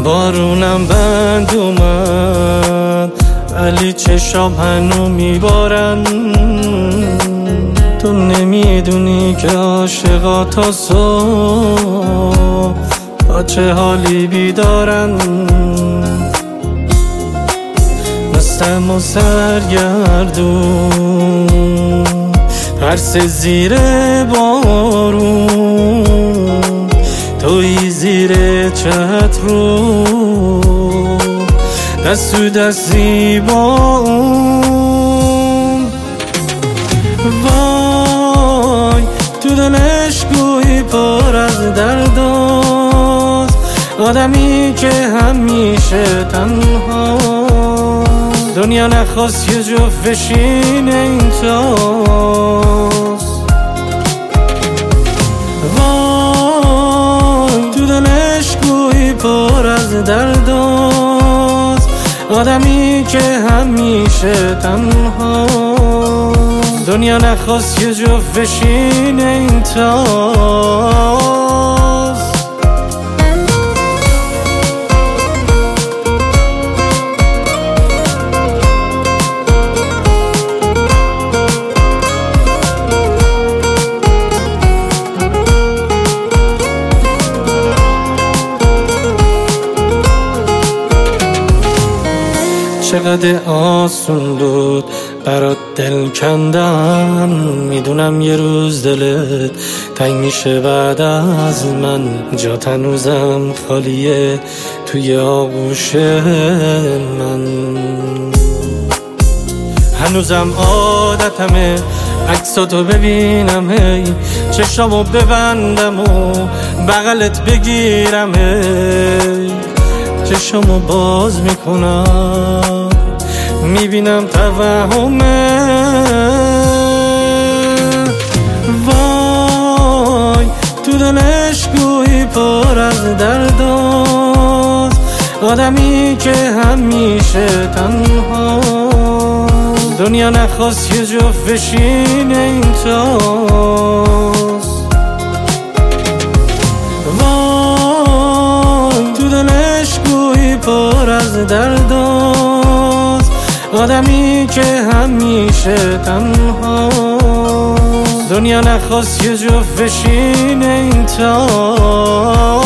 بارونم بند اومد ولی چشام هنو میبارن. تو نمیدونی که عاشقا تا صبح با چه حالی بیدارن. مستم و سرگردون پرس زیر بارون، توی زیر چترو دست تو دستی با اون. وای تو دلش گویی پر از درداست، آدمی که همیشه تنها دنیا نخواست یه جفت بشینه این تاست. وای تو دلش گویی پر از درداست، آدمی که همیشه تنها دنیا نخواست یه جفت بشینه این تاست. چقدر آسون بود برات دل کندن، میدونم یه روز دلت تنگ میشه بعد از من. جات هنوزم خالیه توی آغوش من، هنوزم عادتمه عکساتو ببینم، هی چشامو ببندم و بغلت بگیرم، هی چشامو باز میکنم میبینم توهمه. وای تو دلش گویی پر از درداست، آدمی که همیشه تنها دنیا نخواست یه جفت بشینه این تاست. وای تو دلش گویی پر از درداست، آدمی که همیشه تنها دنیا نخواست یه جفت بشینه این تاست.